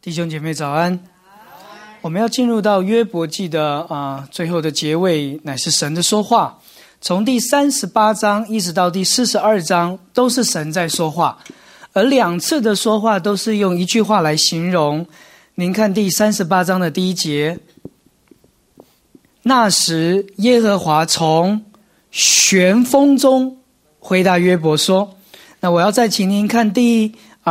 弟兄姐妹早安。我们要进入到约伯记的最后的结尾，乃是神的说话。从第38章一直到第42章都是神在说话，而两次的说话都是用一句话来形容。您看第38章的第1节，那时耶和华从旋风中回答约伯说。那我要再请您看第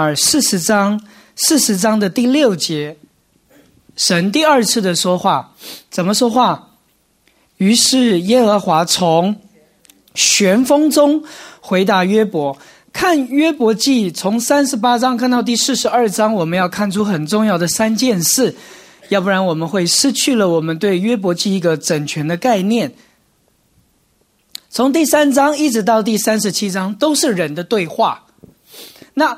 40章的第6节，神第二次的说话。怎么说话？于是耶和华从旋风中回答约伯。看约伯记从38章看到第42章，我们要看出很重要的3件事，要不然我们会失去了我们对约伯记一个整全的概念。从第3章一直到第37章都是人的对话，那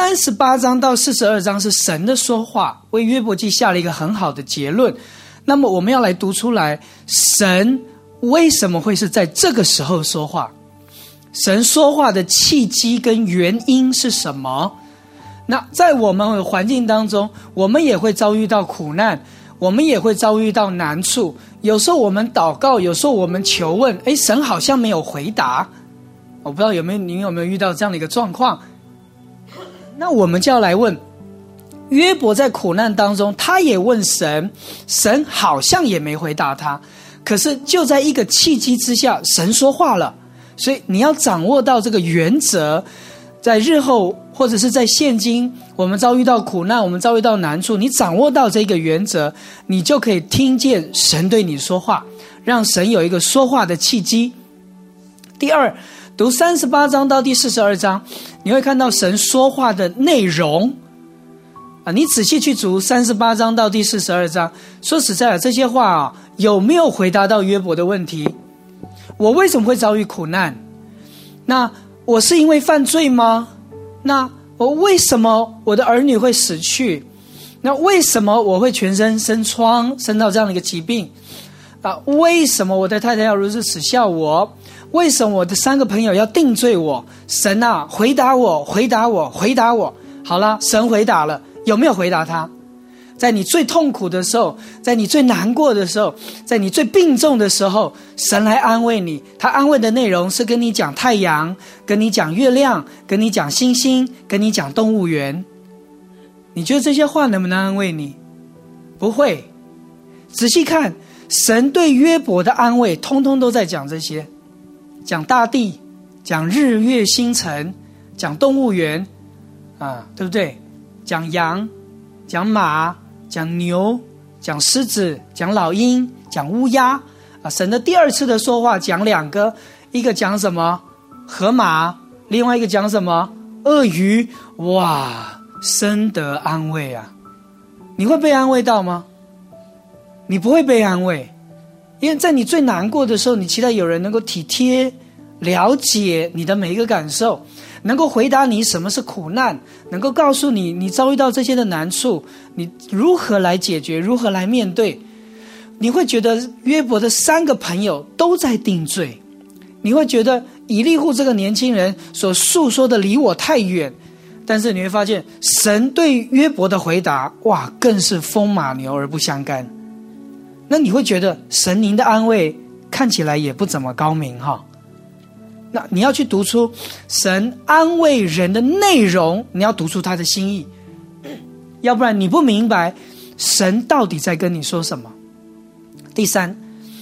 38章到42章是神的说话，为约伯记下了一个很好的结论。那么我们要来读出来，神为什么会是在这个时候说话？神说话的契机跟原因是什么？那在我们的环境当中，我们也会遭遇到苦难，我们也会遭遇到难处。有时候我们祷告，有时候我们求问，神好像没有回答。我不知道您有没有遇到这样的一个状况？那我们就要来问，约伯在苦难当中，他也问神，神好像也没回答他。可是就在一个契机之下，神说话了。所以你要掌握到这个原则，在日后或者是在现今，我们遭遇到苦难，我们遭遇到难处，你掌握到这个原则，你就可以听见神对你说话，让神有一个说话的契机。第二，读38章到第42章，你会看到神说话的内容你仔细去读38章到第42章，说实在的，这些话有没有回答到约伯的问题？我为什么会遭遇苦难？那我是因为犯罪吗？那我为什么我的儿女会死去？那为什么我会全身生疮，生到这样的一个疾病？为什么我的太太要如此耻笑我？为什么我的3个朋友要定罪我？神啊，回答我，回答我，回答我。好了，神回答了，有没有回答他？在你最痛苦的时候，在你最难过的时候，在你最病重的时候，神来安慰你。他安慰的内容是跟你讲太阳，跟你讲月亮，跟你讲星星，跟你讲动物园。你觉得这些话能不能安慰你？不会。仔细看，神对约伯的安慰通通都在讲这些，讲大地，讲日月星辰，讲动物园对不对？讲羊，讲马，讲牛，讲狮子，讲老鹰，讲乌鸦神的第二次的说话讲2个，一个讲什么？河马，另外一个讲什么？鳄鱼。哇，深得安慰啊！你会被安慰到吗？你不会被安慰，因为在你最难过的时候，你期待有人能够体贴了解你的每一个感受，能够回答你什么是苦难，能够告诉你你遭遇到这些的难处，你如何来解决，如何来面对。你会觉得约伯的3个朋友都在定罪，你会觉得以利户这个年轻人所诉说的离我太远，但是你会发现神对约伯的回答，哇，更是风马牛而不相干。那你会觉得神您的安慰看起来也不怎么高明那你要去读出神安慰人的内容，你要读出他的心意，要不然你不明白神到底在跟你说什么。第三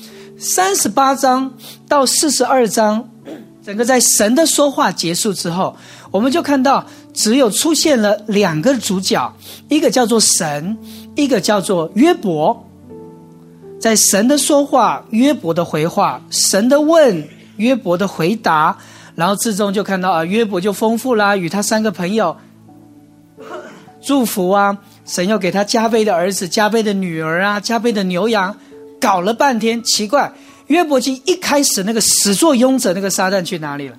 ，38章到42章，整个在神的说话结束之后，我们就看到只有出现了2个主角，一个叫做神，一个叫做约伯。在神的说话，约伯的回话，神的问，约伯的回答，然后之中就看到约伯就丰富啦，与他3个朋友祝福神又给他加倍的儿子，加倍的女儿加倍的牛羊，搞了半天，奇怪，约伯记一开始那个始作俑者那个撒旦去哪里了？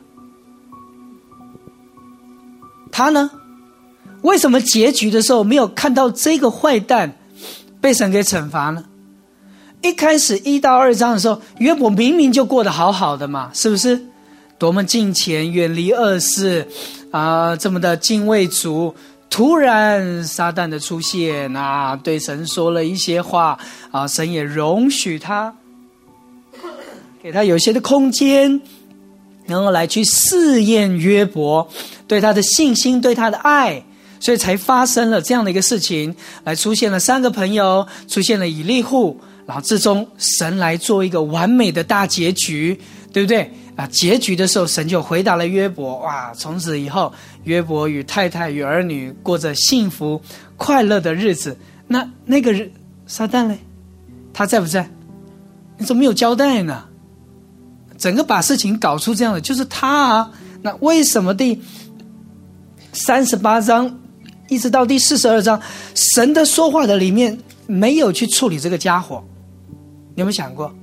他呢？为什么结局的时候没有看到这个坏蛋被神给惩罚呢？一开始1到2章的时候，约伯明明就过得好好的嘛，是不是？多么敬虔，远离恶事这么的敬畏主， 突然撒旦的出现啊，对神说了一些话啊，神也容许他，给他有些的空间，然后来去试验约伯对他的信心，对他的爱，所以才发生了这样的一个事情，来出现了3个朋友，出现了以利户，然后最终神来做一个完美的大结局，对不对啊？结局的时候，神就回答了约伯，哇！从此以后，约伯与太太与儿女过着幸福快乐的日子。那个撒旦嘞，他在不在？你怎么没有交代呢？整个把事情搞出这样的就是他啊。那为什么第38章一直到第42章，神的说话的里面没有去处理这个家伙？你有没有想过？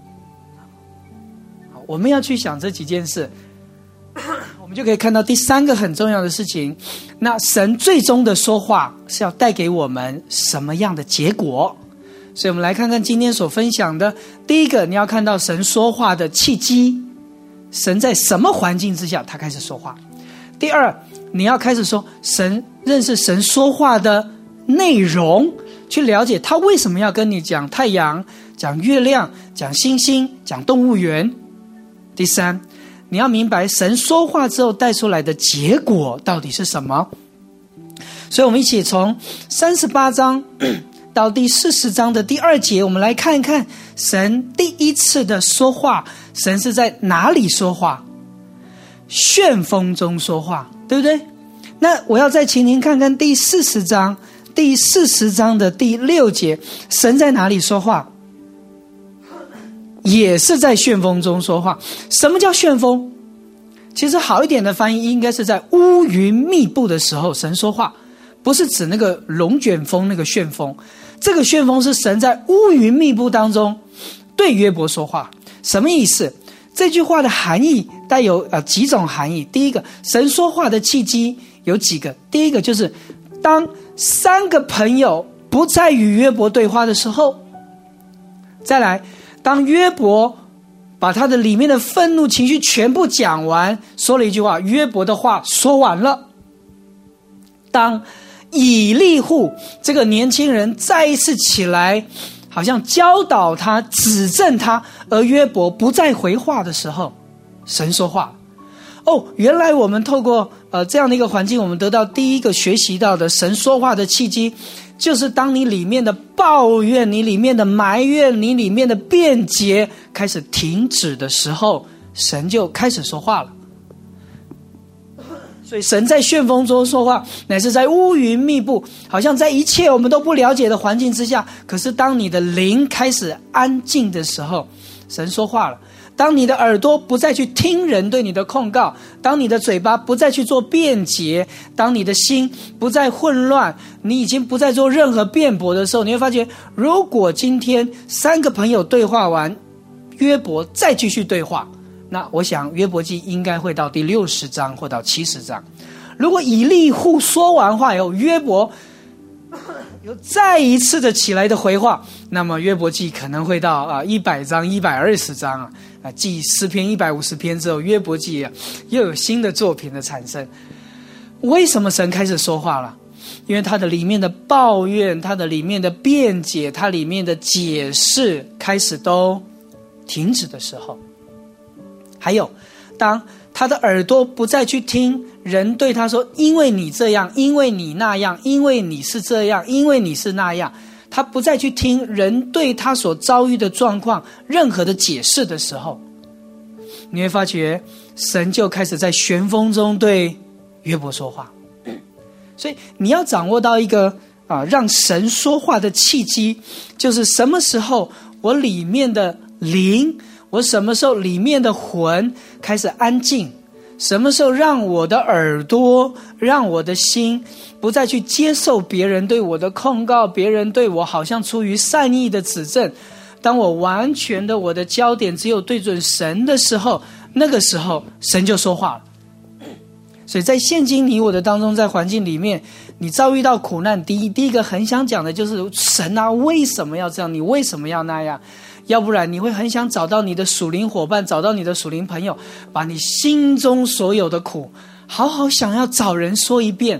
我们要去想这几件事，我们就可以看到第3个很重要的事情。那神最终的说话是要带给我们什么样的结果？所以我们来看看今天所分享的。第一个，你要看到神说话的契机，神在什么环境之下他开始说话。第二，你要开始说认识神说话的内容，去了解他为什么要跟你讲太阳、讲月亮、讲星星、讲动物园。第三，你要明白神说话之后带出来的结果到底是什么。所以我们一起从38章到第40章的第2节，我们来看一看神第一次的说话，神是在哪里说话？旋风中说话，对不对？那我要再请您看看第40章的第6节，神在哪里说话？也是在旋风中说话。什么叫旋风？其实好一点的翻译应该是在乌云密布的时候神说话，不是指那个龙卷风那个旋风。这个旋风是神在乌云密布当中对约伯说话。什么意思？这句话的含义带有几种含义。第一个，神说话的契机有几个。第一个就是当3个朋友不再与约伯对话的时候。再来，当约伯把他的里面的愤怒情绪全部讲完，说了一句话，约伯的话说完了。当以利户这个年轻人再一次起来，好像教导他、指正他，而约伯不再回话的时候，神说话。原来我们透过这样的一个环境，我们得到第一个学习到的神说话的契机，就是当你里面的抱怨、你里面的埋怨、你里面的辩解开始停止的时候，神就开始说话了。所以神在旋风中说话，乃是在乌云密布，好像在一切我们都不了解的环境之下，可是当你的灵开始安静的时候，神说话了。当你的耳朵不再去听人对你的控告，当你的嘴巴不再去做辩解，当你的心不再混乱，你已经不再做任何辩驳的时候，你会发觉，如果今天3个朋友对话完，约伯再继续对话，那我想约伯记应该会到第60章或到70章。如果以利户说完话以后，约伯有再一次的起来的回话，那么约伯记可能会到100章、120章继诗篇150篇之后，约伯记又有新的作品的产生。为什么神开始说话了？因为他的里面的抱怨、他的里面的辩解、他里面的解释开始都停止的时候。还有，当他的耳朵不再去听人对他说，因为你这样，因为你那样，因为你是这样，因为你是那样，他不再去听人对他所遭遇的状况任何的解释的时候，你会发觉神就开始在旋风中对约伯说话。所以你要掌握到一个让神说话的契机，就是什么时候我里面的灵，我什么时候里面的魂开始安静，什么时候让我的耳朵，让我的心不再去接受别人对我的控告，别人对我好像出于善意的指正，当我完全的我的焦点只有对准神的时候，那个时候神就说话了。所以在现今你我的当中，在环境里面你遭遇到苦难，第一个很想讲的就是神啊，为什么要这样，你为什么要那样？要不然你会很想找到你的属灵伙伴，找到你的属灵朋友，把你心中所有的苦好好想要找人说一遍。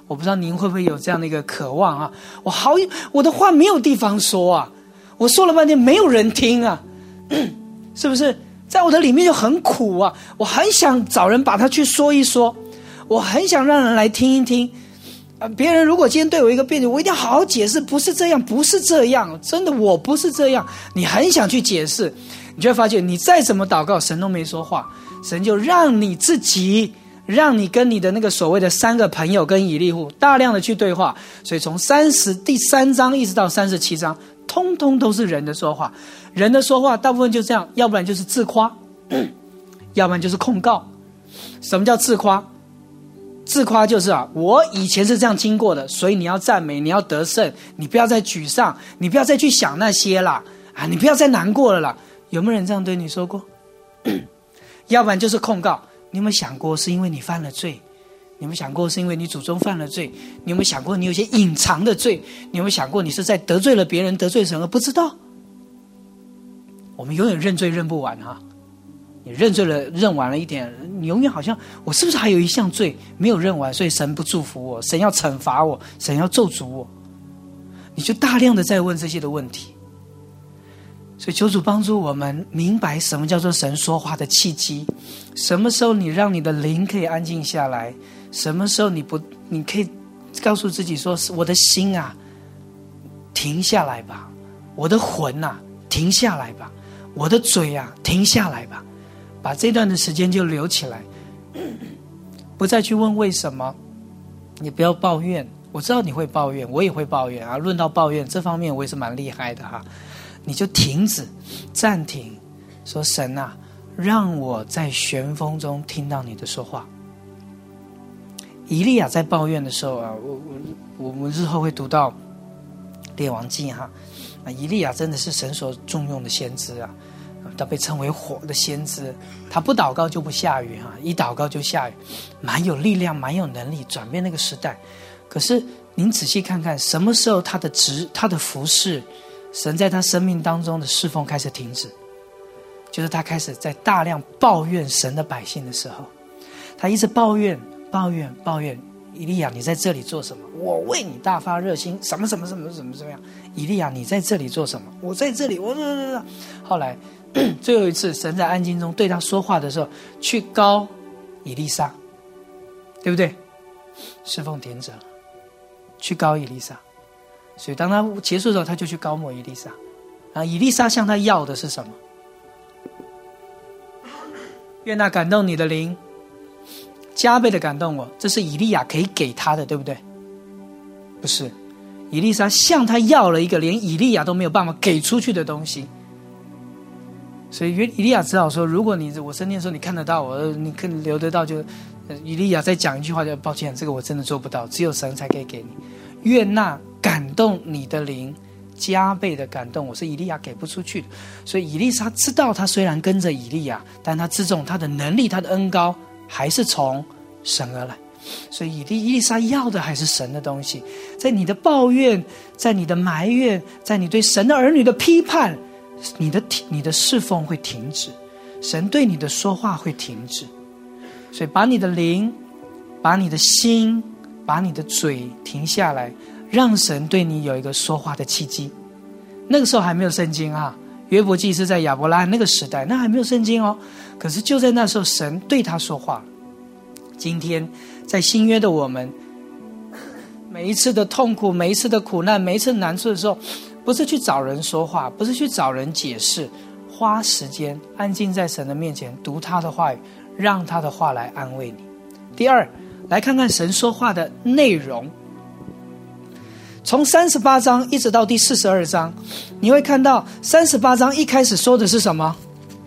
我不知道您会不会有这样的一个渴望啊？我的话没有地方说啊，我说了半天没有人听啊，是不是？在我的里面就很苦啊，我很想找人把它去说一说，我很想让人来听一听。别人如果今天对我一个辩解，我一定要好好解释，不是这样，不是这样，真的我不是这样。你很想去解释，你就会发现你再怎么祷告，神都没说话，神就让你自己，让你跟你的那个所谓的3个朋友跟以利户大量的去对话。所以从第3章一直到37章，通通都是人的说话。人的说话大部分就这样，要不然就是自夸，要不然就是控告。什么叫自夸？自夸就是我以前是这样经过的，所以你要赞美，你要得胜，你不要再沮丧，你不要再去想那些啦，你不要再难过了啦。有没有人这样对你说过？要不然就是控告。你有没有想过是因为你犯了罪？你有没有想过是因为你祖宗犯了罪？你有没有想过你有些隐藏的罪？你有没有想过你是在得罪了别人，得罪神而不知道？我们永远认罪认不完哈。你认罪了，认完了一点，你永远好像我是不是还有一项罪没有认完，所以神不祝福我，神要惩罚我，神要咒诅我。你就大量的在问这些的问题。所以求主帮助我们明白什么叫做神说话的契机，什么时候你让你的灵可以安静下来，什么时候你可以告诉自己说，我的心啊停下来吧，我的魂啊停下来吧，我的嘴啊停下来吧，把这段的时间就留起来，不再去问为什么。你不要抱怨，我知道你会抱怨，我也会抱怨啊。论到抱怨这方面我也是蛮厉害的哈。你就停止暂停，说神啊，让我在旋风中听到你的说话。以利亚在抱怨的时候啊，我们日后会读到列王记哈。以利亚真的是神所重用的先知啊，他被称为火的先知，他不祷告就不下雨哈，一祷告就下雨，蛮有力量，蛮有能力转变那个时代。可是您仔细看看，什么时候他的服事，神在他生命当中的侍奉开始停止，就是他开始在大量抱怨神的百姓的时候，他一直抱怨。以利亚，你在这里做什么？我为你大发热心，什么样？以利亚，你在这里做什么？我在这里，后来最后一次，神在安静中对他说话的时候，去膏以利沙，对不对？侍奉停止了，去膏以利沙。所以当他结束的时候，他就去膏抹以利沙。然后以利沙向他要的是什么？愿那感动你的灵加倍的感动我。这是以利亚可以给他的，对不对？不是，以利沙向他要了一个连以利亚都没有办法给出去的东西。所以以利亚只好说，如果我升天的时候你看得到我，你可以留得到，就以利亚再讲一句话，就抱歉，这个我真的做不到，只有神才可以给你。愿那感动你的灵加倍的感动我，是以利亚给不出去的。所以以利沙知道，他虽然跟着以利亚，但他自重他的能力，他的恩膏还是从神而来。所以以利沙要的还是神的东西。在你的抱怨，在你的埋怨，在你对神的儿女的批判，你的侍奉会停止，神对你的说话会停止。所以把你的灵，把你的心，把你的嘴停下来，让神对你有一个说话的契机。那个时候还没有圣经啊，约伯记是在亚伯拉罕那个时代，那还没有圣经哦。可是就在那时候，神对他说话。今天在新约的我们，每一次的痛苦，每一次的苦难，每一次难处的时候，不是去找人说话，不是去找人解释，花时间安静在神的面前，读他的话语，让他的话来安慰你。第二，来看看神说话的内容。从38章一直到第42章，你会看到38章一开始说的是什么？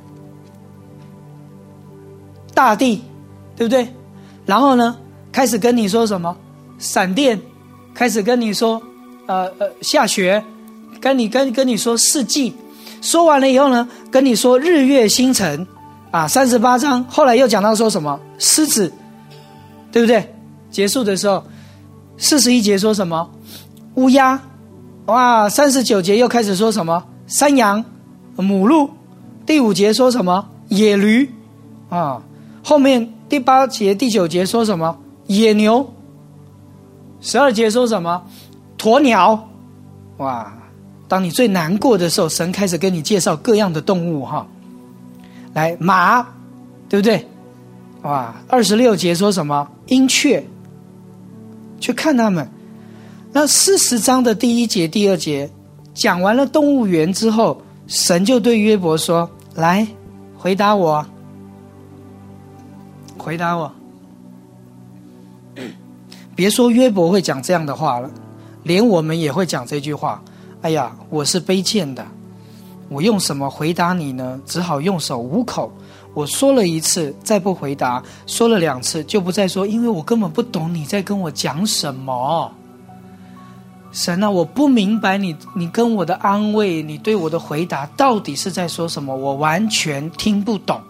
大地，对不对？然后呢，开始跟你说什么？闪电，开始跟你说下雪，跟你说四季。说完了以后呢，跟你说日月星辰啊。38章后来又讲到说什么？狮子，对不对？结束的时候41节说什么？乌鸦。哇，39节又开始说什么？山羊、母鹿。第5节说什么？野驴啊。后面第8节、第9节说什么？野牛。 12节说什么？鸵鸟。哇，当你最难过的时候，神开始跟你介绍各样的动物哈。来，马，对不对？哇，26节说什么？鹰雀。去看他们。那40章的第1节、第2节讲完了动物园之后，神就对约伯说：来，回答我，回答我。别说约伯会讲这样的话了，连我们也会讲这句话。哎呀，我是卑贱的，我用什么回答你呢？只好用手捂口。我说了1次，再不回答；说了2次，就不再说，因为我根本不懂你在跟我讲什么。神啊，我不明白你跟我的安慰，你对我的回答到底是在说什么，我完全听不懂。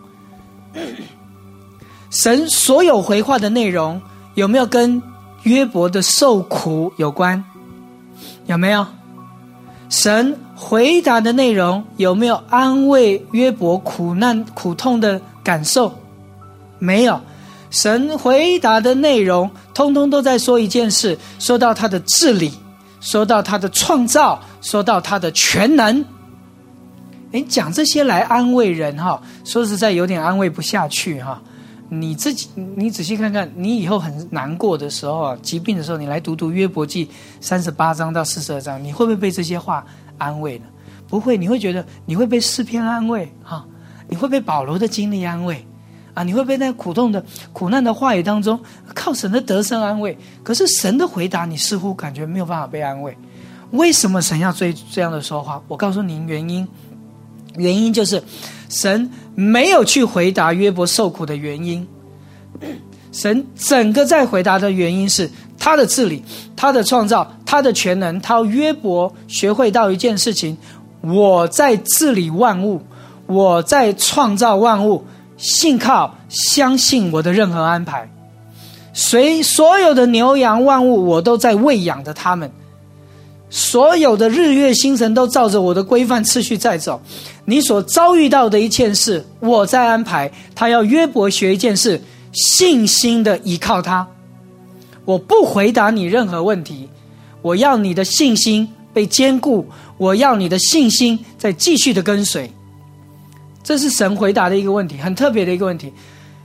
神所有回话的内容有没有跟约伯的受苦有关？有没有？神回答的内容有没有安慰约伯苦难苦痛的感受？没有。神回答的内容通通都在说一件事，说到他的治理，说到他的创造，说到他的全能。讲这些来安慰人哈，说实在有点安慰不下去哈。你仔细看看，你以后很难过的时候啊，疾病的时候，你来读约伯记38章到42章，你会不会被这些话安慰呢？不会，你会觉得你会被诗篇安慰哈，你会被保罗的经历安慰啊，你会被那苦难的话语当中靠神的得胜安慰。可是神的回答，你似乎感觉没有办法被安慰。为什么神要这样的说话？我告诉您原因就是神没有去回答约伯受苦的原因。神整个在回答的原因是他的治理，他的创造，他的全能。他要约伯学会到一件事情：我在治理万物，我在创造万物，相信我的任何安排。所有的牛羊万物，我都在喂养着他们。所有的日月星辰都照着我的规范次序在走。你所遭遇到的一切事，我在安排。他要约伯学一件事，信心的依靠他。我不回答你任何问题，我要你的信心被坚固，我要你的信心再继续的跟随。这是神回答的一个问题，很特别的一个问题。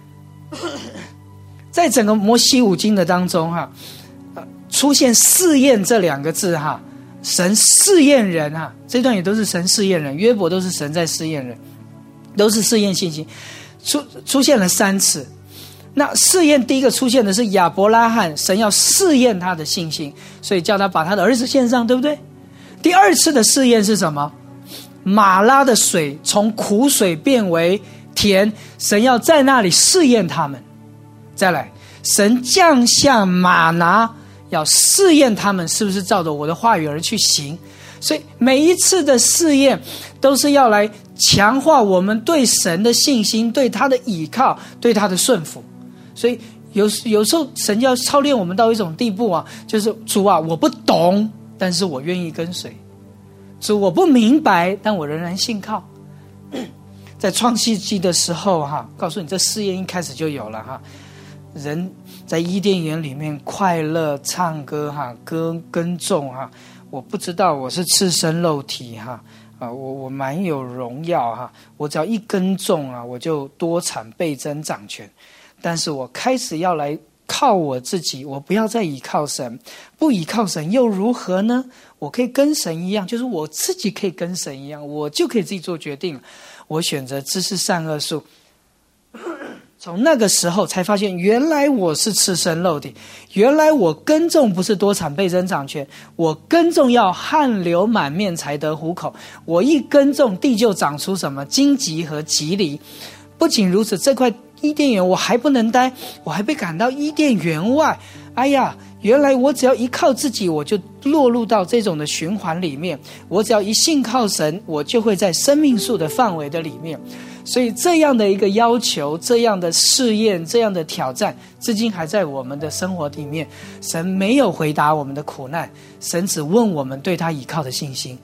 在整个摩西五经的当中哈，出现试验这2个字哈，神试验人哈，这段也都是神试验人，约伯都是神在试验人，都是试验信心，出现了3次。那试验第一个出现的是亚伯拉罕，神要试验他的信心，所以叫他把他的儿子献上，对不对？第2次的试验是什么？马拉的水从苦水变为甜，神要在那里试验他们。再来，神降下玛拿，要试验他们是不是照着我的话语而去行。所以每一次的试验都是要来强化我们对神的信心，对他的倚靠，对他的顺服。所以有时候神要操练我们到一种地步啊，就是主啊，我不懂，但是我愿意跟随。主，我不明白，但我仍然信靠。在创世纪的时候哈，告诉你这试验一开始就有了哈。人在伊甸园里面快乐唱歌哈，耕种哈。我不知道我是赤身肉体哈，我蛮有荣耀哈。我只要一耕种啊，我就多产倍增掌权。但是我开始要来靠我自己，我不要再倚靠神，不倚靠神又如何呢？我可以跟神一样，就是我自己可以跟神一样，我就可以自己做决定。我选择知识善恶树。从那个时候才发现，原来我是赤身肉体，原来我耕种不是多产倍增掌权，我耕种要汗流满面才得糊口。我一耕种，地就长出什么荆棘和棘藜。不仅如此，这块伊甸园我还不能待，我还被赶到伊甸园外。哎呀，原来我只要一靠自己，我就落入到这种的循环里面。我只要一信靠神，我就会在生命树的范围的里面。所以这样的一个要求，这样的试验，这样的挑战，至今还在我们的生活里面。神没有回答我们的苦难，神只问我们对他倚靠的信心。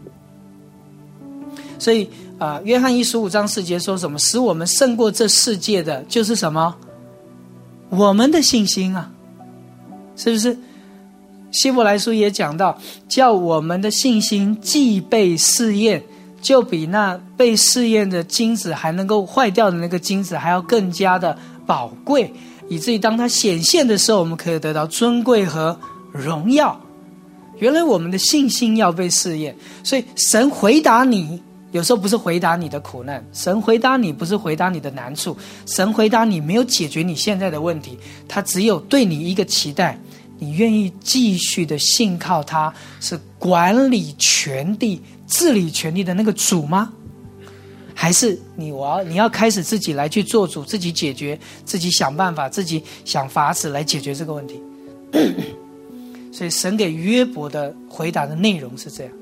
所以约翰1 15章4节说什么？使我们胜过这世界的就是什么？我们的信心啊，是不是？ 希伯来书也讲到，叫我们的信心既被试验，就比那被试验的金子还能够坏掉的那个金子还要更加的宝贵，以至于当它显现的时候，我们可以得到尊贵和荣耀。原来我们的信心要被试验，所以神回答你，有时候不是回答你的苦难，神回答你不是回答你的难处，神回答你没有解决你现在的问题，他只有对你一个期待，你愿意继续的信靠他是管理全地治理全地的那个主吗？还是你要开始自己来去做主，自己解决，自己想办法，自己想法子来解决这个问题。所以神给约伯的回答的内容是这样。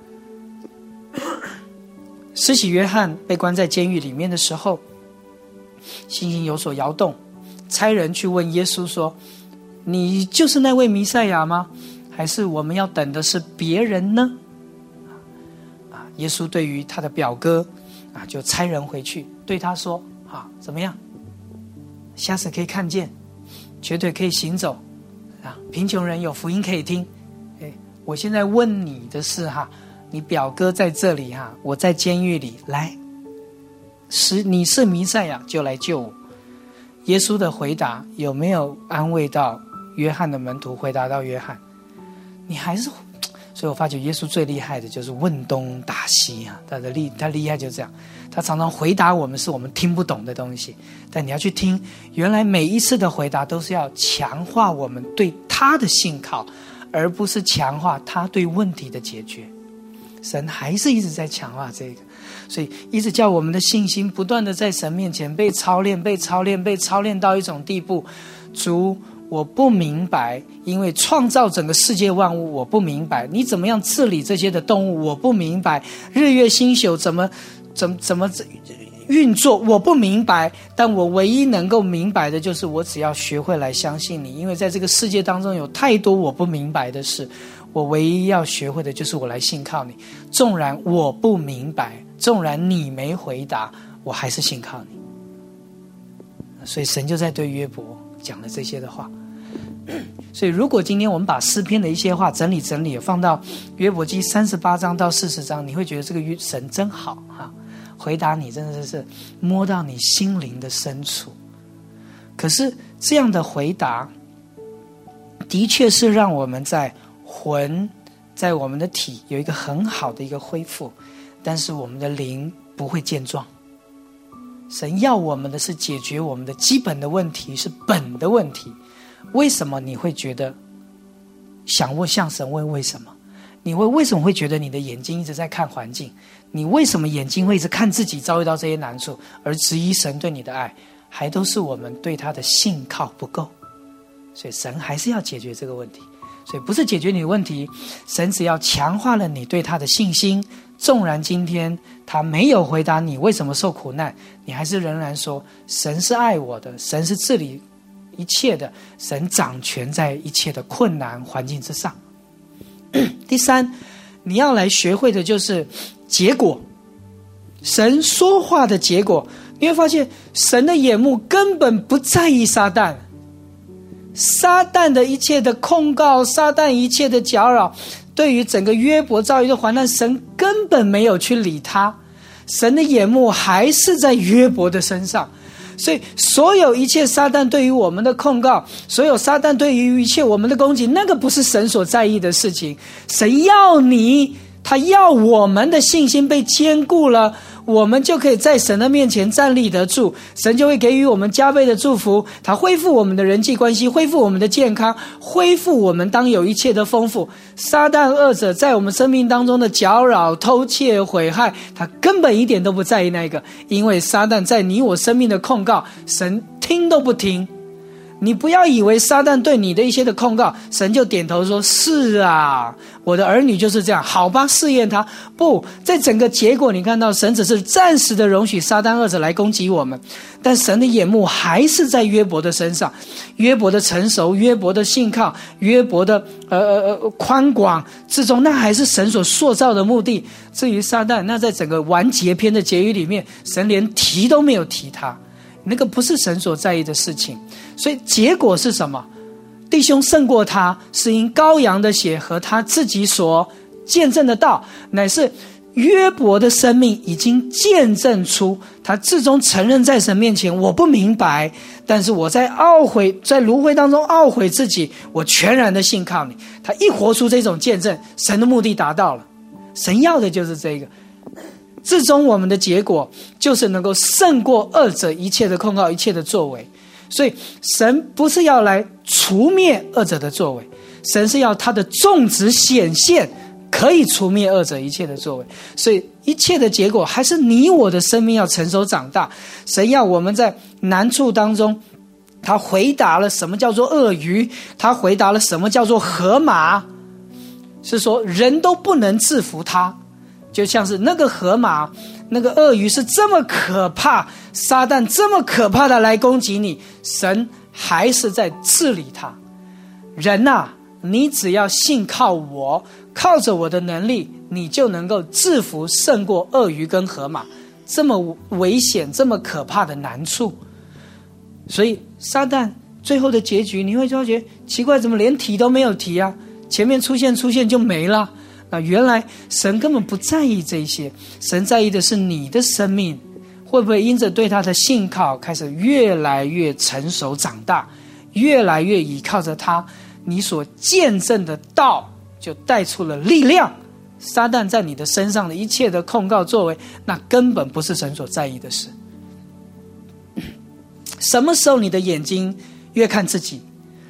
施洗约翰被关在监狱里面的时候，信心有所摇动，差人去问耶稣说，你就是那位弥赛亚吗？还是我们要等的是别人呢？耶稣对于他的表哥就差人回去对他说，怎么样？瞎子可以看见，瘸腿可以行走，贫穷人有福音可以听。我现在问你的是你表哥在这里我在监狱里，来，你是弥赛亚就来救我。耶稣的回答有没有安慰到约翰的门徒？回答到约翰，你还是……所以我发觉耶稣最厉害的就是问东答西他厉害就这样，他常常回答我们是我们听不懂的东西，但你要去听，原来每一次的回答都是要强化我们对他的信靠，而不是强化他对问题的解决。神还是一直在强化这个，所以一直叫我们的信心不断的在神面前被操练到一种地步。主，我不明白，因为创造整个世界万物我不明白，你怎么样治理这些的动物我不明白，日月星宿怎么运作我不明白，但我唯一能够明白的就是我只要学会来相信你，因为在这个世界当中有太多我不明白的事，我唯一要学会的就是我来信靠你，纵然我不明白，纵然你没回答，我还是信靠你。所以神就在对约伯讲了这些的话。所以如果今天我们把诗篇的一些话整理放到约伯记38章到40章，你会觉得这个神真好回答你真的是摸到你心灵的深处。可是这样的回答的确是让我们在魂在我们的体有一个很好的一个恢复，但是我们的灵不会健壮。神要我们的是解决我们的基本的问题，是本的问题。为什么你会觉得想问向神问为什么？你为什么会觉得你的眼睛一直在看环境？你为什么眼睛会一直看自己遭遇到这些难处，而质疑神对你的爱？还都是我们对他的信靠不够。所以神还是要解决这个问题。所以不是解决你的问题，神只要强化了你对他的信心，纵然今天他没有回答你为什么受苦难，你还是仍然说神是爱我的，神是治理一切的，神掌权在一切的困难环境之上。第三，你要来学会的就是结果，神说话的结果。你会发现神的眼目根本不在意撒旦，撒旦的一切的控告，撒旦一切的搅扰，对于整个约伯遭遇的患难，神根本没有去理他，神的眼目还是在约伯的身上。所以所有一切撒旦对于我们的控告，所有撒旦对于一切我们的攻击，那个不是神所在意的事情。神要你，他要我们的信心被坚固了，我们就可以在神的面前站立得住，神就会给予我们加倍的祝福，他恢复我们的人际关系，恢复我们的健康，恢复我们当有一切的丰富。撒旦恶者在我们生命当中的搅扰、偷窃、毁害，他根本一点都不在意那个，因为撒旦在你我生命的控告，神听都不听。你不要以为撒旦对你的一些的控告，神就点头说是啊，我的儿女就是这样，好吧，试验他。不，在整个结果你看到神只是暂时的容许撒旦恶者来攻击我们，但神的眼目还是在约伯的身上，约伯的成熟，约伯的信靠，约伯的宽广之中，那还是神所塑造的目的。至于撒旦，那在整个完结篇的结语里面，神连提都没有提他，那个不是神所在意的事情。所以结果是什么？ 弟兄胜过他，是因羔羊的血和他自己所见证的道，乃是约伯的生命已经见证出他至终承认在神面前，我不明白，但是我在芦荟当中懊悔自己，我全然的信靠你。他一活出这种见证，神的目的达到了。神要的就是这个，至终我们的结果就是能够胜过二者一切的控告，一切的作为。所以神不是要来除灭二者的作为，神是要他的种子显现，可以除灭二者一切的作为。所以一切的结果还是你我的生命要成熟长大。神要我们在难处当中，他回答了什么叫做鳄鱼，他回答了什么叫做河马，是说人都不能制服他，就像是那个河马那个鳄鱼是这么可怕，撒旦这么可怕的来攻击你，神还是在治理他。人啊，你只要信靠我，靠着我的能力，你就能够制服胜过鳄鱼跟河马这么危险这么可怕的难处。所以撒旦最后的结局你会发觉奇怪，怎么连提都没有提啊，前面出现就没了。那原来神根本不在意这些，神在意的是你的生命会不会因着对他的信靠开始越来越成熟长大，越来越依靠着他，你所见证的道就带出了力量。撒旦在你的身上的一切的控告作为，那根本不是神所在意的事。什么时候你的眼睛越看自己，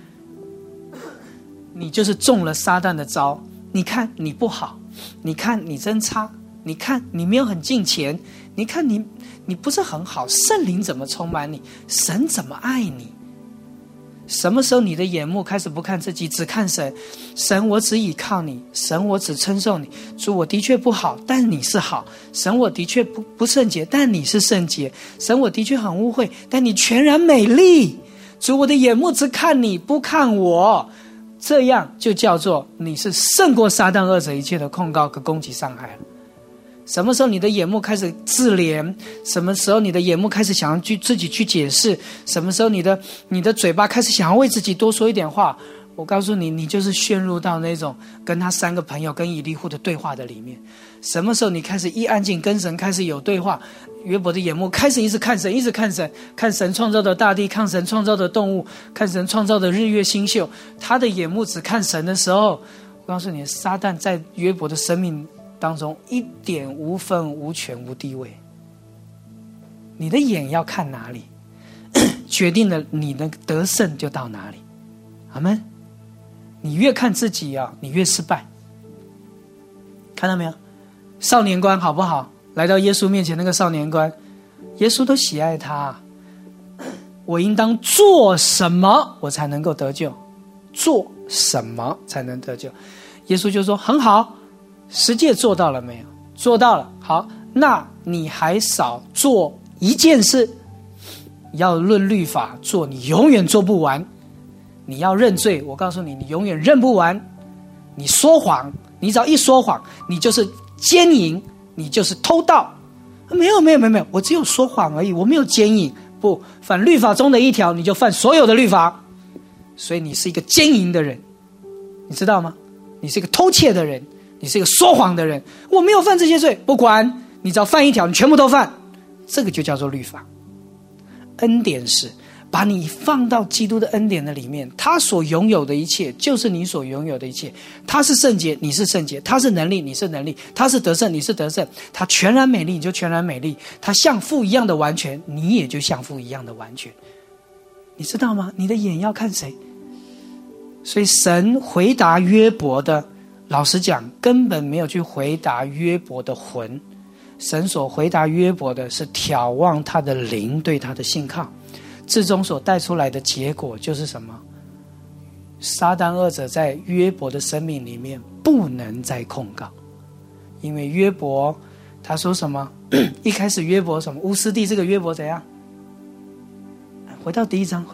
你就是中了撒旦的招。你看你不好，你看你真差，你看你没有很敬虔，你看你不是很好，圣灵怎么充满你，神怎么爱你。什么时候你的眼目开始不看自己，只看神，神我只倚靠你，神我只称颂你，主我的确不好，但你是好，神我的确不圣洁，但你是圣洁，神我的确很污秽，但你全然美丽，主我的眼目只看你不看我，这样就叫做你是胜过撒旦二者一切的控告和攻击伤害了。什么时候你的眼目开始自怜，什么时候你的眼目开始想要自己去解释，什么时候你的嘴巴开始想要为自己多说一点话，我告诉你，你就是陷入到那种跟他三个朋友跟以利户的对话的里面。什么时候你开始一安静跟神开始有对话，约伯的眼目开始一直看神，一直看神，看神创造的大地，看神创造的动物，看神创造的日月星宿，他的眼目只看神的时候，我告诉你，撒旦在约伯的生命当中一点无分无权无地位。你的眼要看哪里，决定了你的得胜就到哪里。阿们。你越看自己啊，你越失败。看到没有？少年官好不好？来到耶稣面前那个少年官，耶稣都喜爱他。我应当做什么我才能够得救？做什么才能得救？耶稣就说很好，实际做到了没有？做到了。好，那你还少做一件事，要论律法做，你永远做不完。你要认罪，我告诉你，你永远认不完。你说谎，你只要一说谎，你就是奸淫，你就是偷盗。没有，我只有说谎而已，我没有奸淫。不，犯律法中的一条，你就犯所有的律法。所以你是一个奸淫的人，你知道吗？你是一个偷窃的人，你是一个说谎的人。我没有犯这些罪，不管，你只要犯一条，你全部都犯。这个就叫做律法。恩典是把你放到基督的恩典的里面，他所拥有的一切就是你所拥有的一切。他是圣洁，你是圣洁；他是能力，你是能力；他是得胜，你是得胜；他全然美丽，你就全然美丽；他像父一样的完全，你也就像父一样的完全。你知道吗？你的眼要看谁？所以神回答约伯的，老实讲根本没有去回答约伯的魂，神所回答约伯的是眺望他的灵对他的信靠，至终所带出来的结果就是什么？撒旦二者在约伯的生命里面不能再控告，因为约伯他说什么？一开始约伯什么？乌斯地这个约伯怎样？回到第一章，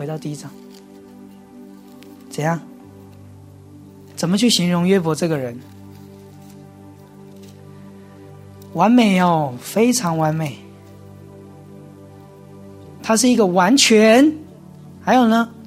怎样？怎么去形容约伯这个人？完美哦，非常完美。他是一个完全，还有呢，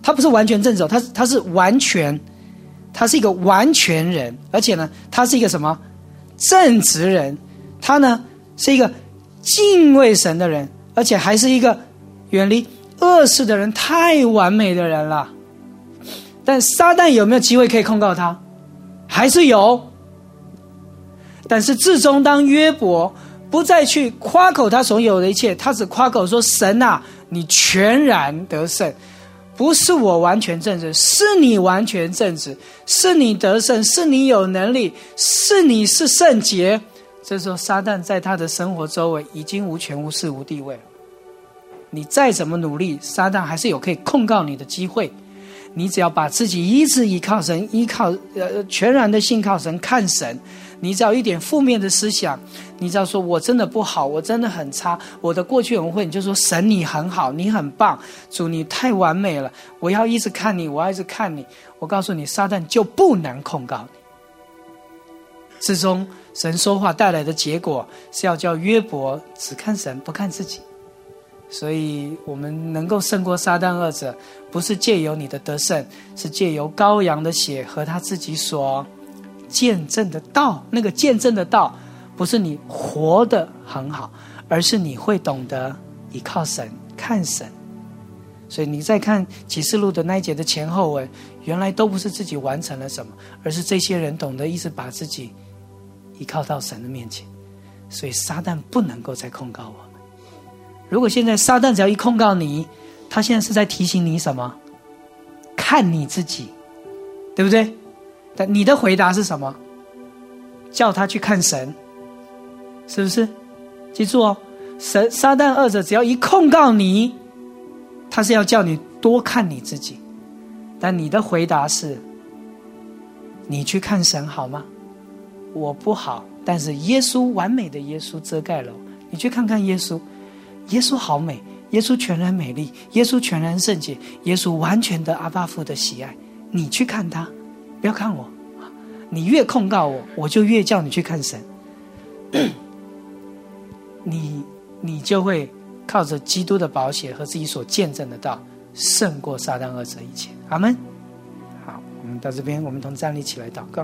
他不是完全正直，他是完全，他是一个完全人，而且呢，他是一个什么正直人，他呢是一个敬畏神的人，而且还是一个远离恶事的人，太完美的人了。但撒旦有没有机会可以控告他？还是有。但是至终当约伯不再去夸口他所有的一切，他只夸口说，神啊，你全然得胜，不是我完全正直，是你完全正直，是你得胜，是你有能力，是你是圣洁。这时候撒旦在他的生活周围已经无权无势无地位了。你再怎么努力，撒旦还是有可以控告你的机会。你只要把自己一直依靠神，全然的信靠神，看神。你只要一点负面的思想，你只要说我真的不好，我真的很差，我的过去很会，你就说神你很好，你很棒，主你太完美了，我要一直看你，我要一直看你。我告诉你，撒旦就不能控告你。至终神说话带来的结果是要叫约伯只看神不看自己。所以我们能够胜过撒旦二者，不是借由你的得胜，是借由羔羊的血和他自己所见证的道。那个见证的道不是你活得很好，而是你会懂得依靠神看神。所以你再看启示录的那一节的前后文，原来都不是自己完成了什么，而是这些人懂得一直把自己依靠到神的面前。所以撒旦不能够再控告我们。如果现在撒旦只要一控告你，他现在是在提醒你什么？看你自己，对不对？但你的回答是什么？叫他去看神，是不是？记住哦，撒旦二者只要一控告你，他是要叫你多看你自己。但你的回答是，你去看神好吗？我不好，但是耶稣完美的耶稣遮盖了我。你去看看耶稣，耶稣好美，耶稣全然美丽，耶稣全然圣洁，耶稣完全的阿爸父的喜爱。你去看他，不要看我。你越控告我，我就越叫你去看神。你就会靠着基督的宝血和自己所见证的道，胜过撒旦二者一切。阿们。好，我们到这边，我们同站立起来祷告。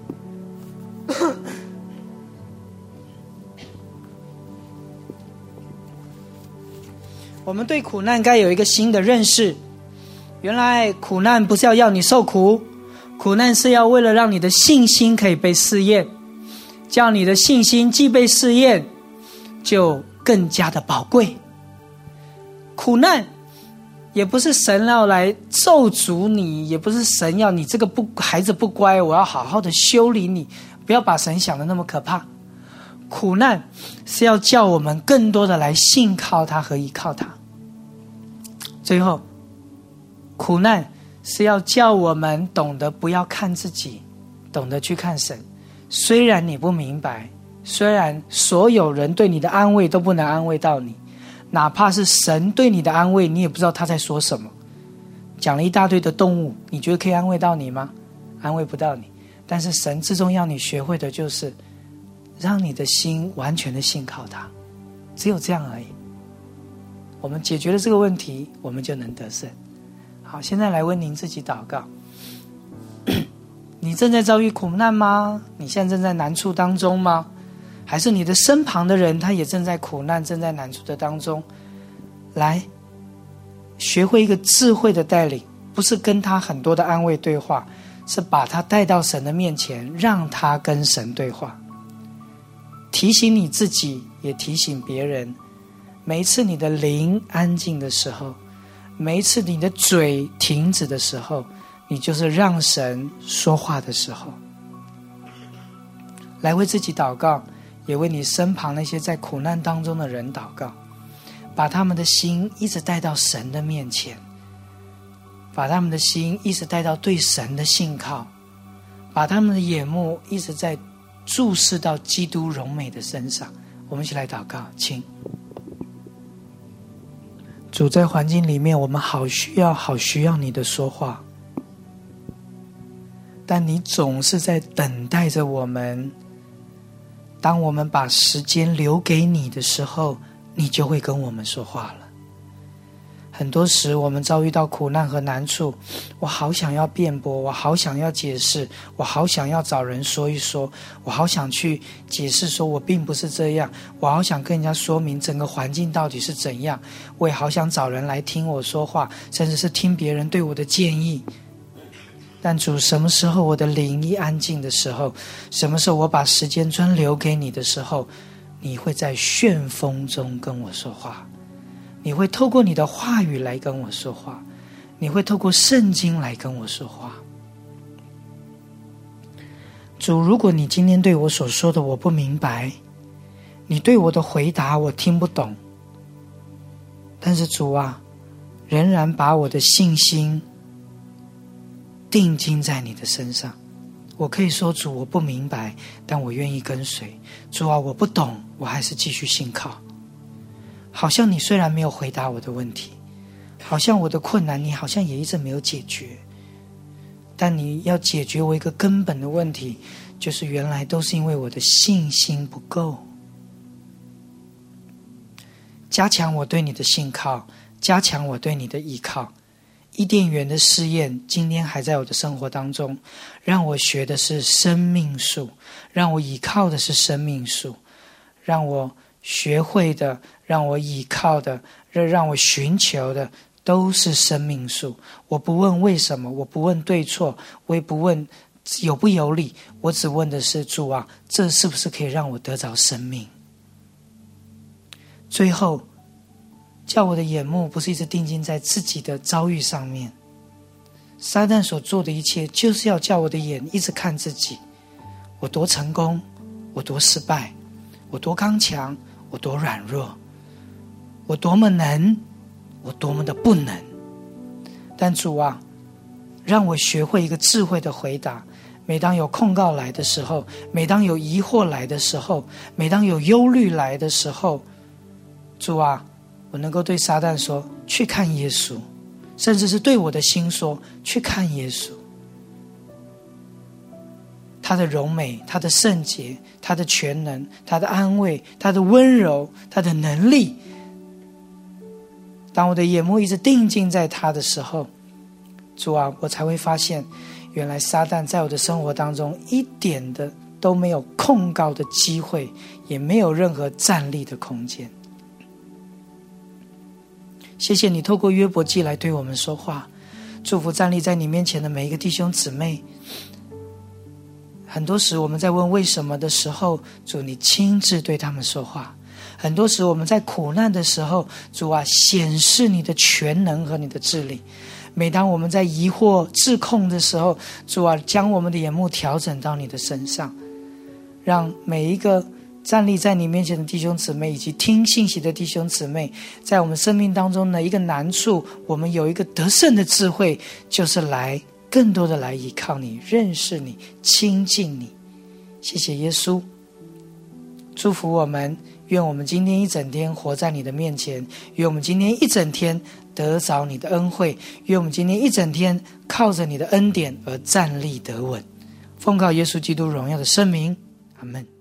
我们对苦难该有一个新的认识。原来苦难不是要你受苦，苦难是要为了让你的信心可以被试验，叫你的信心既被试验，就更加的宝贵。苦难也不是神要来咒诅你，也不是神要你这个孩子不乖，我要好好的修理你，不要把神想的那么可怕。苦难是要叫我们更多的来信靠他和依靠他。最后，苦难是要叫我们懂得不要看自己，懂得去看神。虽然你不明白，虽然所有人对你的安慰都不能安慰到你，哪怕是神对你的安慰，你也不知道他在说什么。讲了一大堆的动物，你觉得可以安慰到你吗？安慰不到你。但是神至终要你学会的就是让你的心完全的信靠他，只有这样而已。我们解决了这个问题，我们就能得胜。好，现在来为您自己祷告。你正在遭遇苦难吗？你现在正在难处当中吗？还是你的身旁的人他也正在苦难正在难处的当中？来学会一个智慧的带领，不是跟他很多的安慰对话，是把他带到神的面前，让他跟神对话。提醒你自己，也提醒别人。每一次你的灵安静的时候，每一次你的嘴停止的时候，你就是让神说话的时候。来为自己祷告，也为你身旁那些在苦难当中的人祷告，把他们的心一直带到神的面前，把他们的心一直带到对神的信靠，把他们的眼目一直在注视到基督荣美的身上。我们一起来祷告，请主，在环境里面我们好需要你的说话，但你总是在等待着我们。当我们把时间留给你的时候，你就会跟我们说话了。 很多时我们遭遇到苦难和难处，我好想要辩驳，我好想要解释，我好想要找人说一说，我好想去解释说我并不是这样，我好想跟人家说明整个环境到底是怎样，我也好想找人来听我说话，甚至是听别人对我的建议。但主，什么时候我的灵一安静的时候，什么时候我把时间专留给你的时候，你会在旋风中跟我说话，你会透过你的话语来跟我说话，你会透过圣经来跟我说话。主，如果你今天对我所说的我不明白，你对我的回答我听不懂，但是主啊，仍然把我的信心定睛在你的身上。我可以说，主，我不明白，但我愿意跟随。主啊，我不懂，我还是继续信靠。好像你虽然没有回答我的问题，好像我的困难你好像也一直没有解决，但你要解决我一个根本的问题，就是原来都是因为我的信心不够。加强我对你的信靠，加强我对你的依靠。伊甸园的试验今天还在我的生活当中，让我学的是生命树，让我依靠的是生命树，让我学会的，让我依靠的，让我寻求的都是生命树。我不问为什么，我不问对错，我也不问有不有理，我只问的是，主啊，这是不是可以让我得着生命？最后叫我的眼目不是一直定睛在自己的遭遇上面，撒旦所做的一切就是要叫我的眼一直看自己，我多成功，我多失败，我多刚强，我多软弱，我多么能，我多么的不能。但主啊，让我学会一个智慧的回答。每当有控告来的时候，每当有疑惑来的时候，每当有忧虑来的时候，主啊，我能够对撒旦说，去看耶稣，甚至是对我的心说，去看耶稣。他的荣美，他的圣洁，他的全能，他的安慰，他的温柔，他的能力。当我的眼目一直定睛在他的时候，主啊，我才会发现，原来撒旦在我的生活当中一点的都没有控告的机会，也没有任何站立的空间。谢谢你透过约伯记来对我们说话，祝福站立在你面前的每一个弟兄姊妹。很多时我们在问为什么的时候，主你亲自对他们说话。很多时我们在苦难的时候，主啊，显示你的全能和你的治理。每当我们在疑惑自控的时候，主啊，将我们的眼目调整到你的身上，让每一个站立在你面前的弟兄姊妹，以及听信息的弟兄姊妹，在我们生命当中的一个难处，我们有一个得胜的智慧，就是来更多的来依靠你，认识你，亲近你。谢谢耶稣，祝福我们，愿我们今天一整天活在你的面前，愿我们今天一整天得着你的恩惠，愿我们今天一整天靠着你的恩典而站立得稳。奉靠耶稣基督荣耀的圣名，阿们。